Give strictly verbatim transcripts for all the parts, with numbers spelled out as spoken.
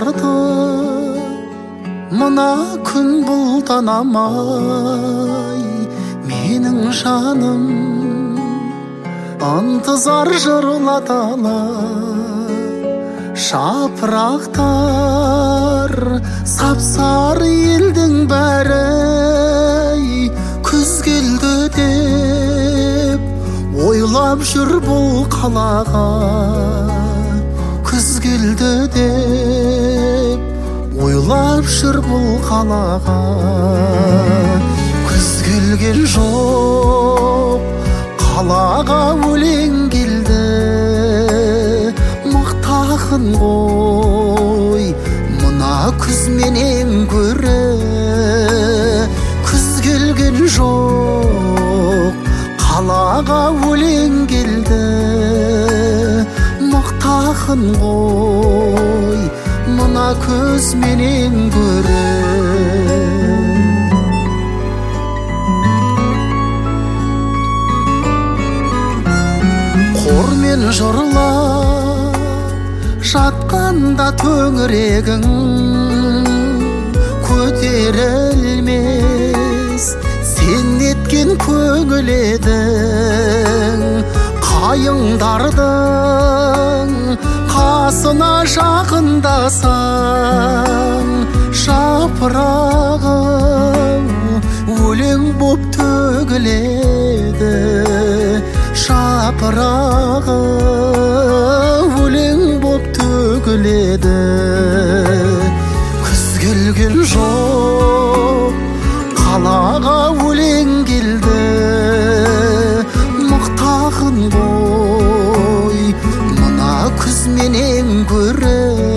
барды мына күн бұлтанамай, менің жаным ынтызар жырлатала. Шапырақтар сапсары елдің бәрі, күз келді деп ойлап жүр бұл қалаға. Күз келді деп ойлап жүр бұл қалаға. Күз келген жоқ, қалаға өлең келді. Мықтақын ғой мына күз менен көрі. Күз келген жоқ, қалаға өлең келді. Мықтақын ғой мына күз менен көрі. Қормен жырлап жатқанда төңірегің көтерілмес, сен неткен көңіл едің. Қайыңдардың қасына жақындасаң, жапырағың өлең боп төгіледі. Жапырағы өлең боп төгіледі. Күз келген жоқ, қалаға өлең келді. Мықтақын ғой мына күз менен көрі.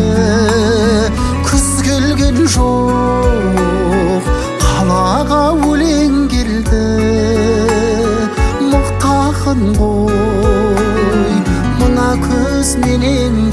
Күз келген жоқ, қалаға өлең келді. Мықтақын ғой мына күз менен